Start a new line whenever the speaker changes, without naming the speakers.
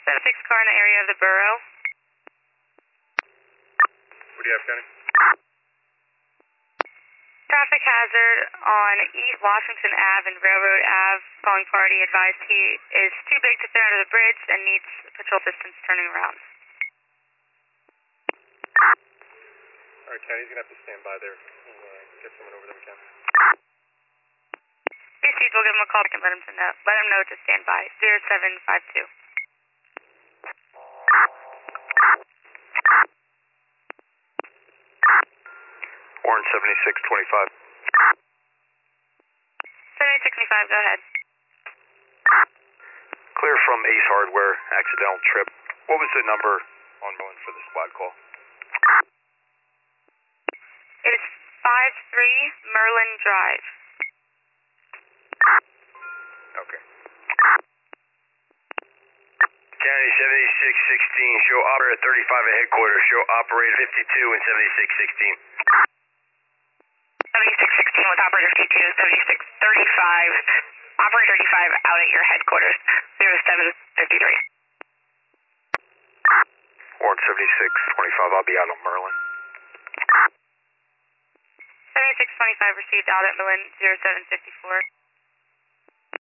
7-6 car in the area of the borough.
What do you have, Kenny?
Traffic hazard on East Washington Ave and Railroad Ave. Calling party advised he is too big to fit under the bridge and needs patrol assistance turning around.
All right, Kenny, he's going to have to stand by there. We'll get someone over there we can.
Received, we'll give him a call and let him know to stand by. 0752.
Orange 7625.
7625, go ahead.
Clear from Ace Hardware, accidental trip. What was the number on Merlin for the squad call?
It is 53 Merlin Drive.
Okay. County 7616, show operator 35 at headquarters, show operator 52 and 7616.
7616 with operator 52, 7635. Operator 35 out at your headquarters. 0753.
Orange 7625, I'll be out on Merlin.
7625 received out at Merlin 0754.